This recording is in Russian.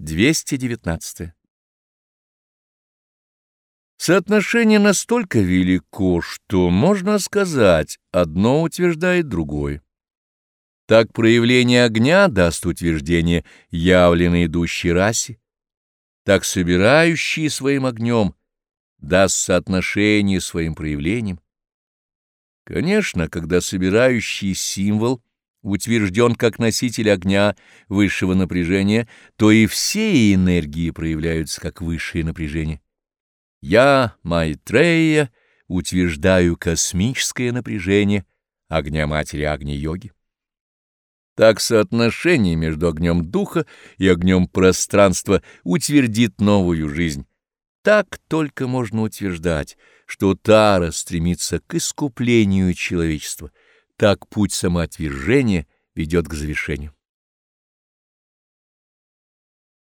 219. Соотношение настолько велико, что, можно сказать, одно утверждает другое. Так проявление огня даст утверждение явлено идущей расе, так собирающий своим огнем даст соотношение своим проявлением. Конечно, когда собирающий символ утвержден как носитель огня высшего напряжения, то и все энергии проявляются как высшее напряжение. Я, Майтрея, утверждаю космическое напряжение огня Матери Агни-йоги. Так соотношение между огнем духа и огнем пространства утвердит новую жизнь. Так только можно утверждать, что Тара стремится к искуплению человечества, так путь самоотвержения ведет к завершению.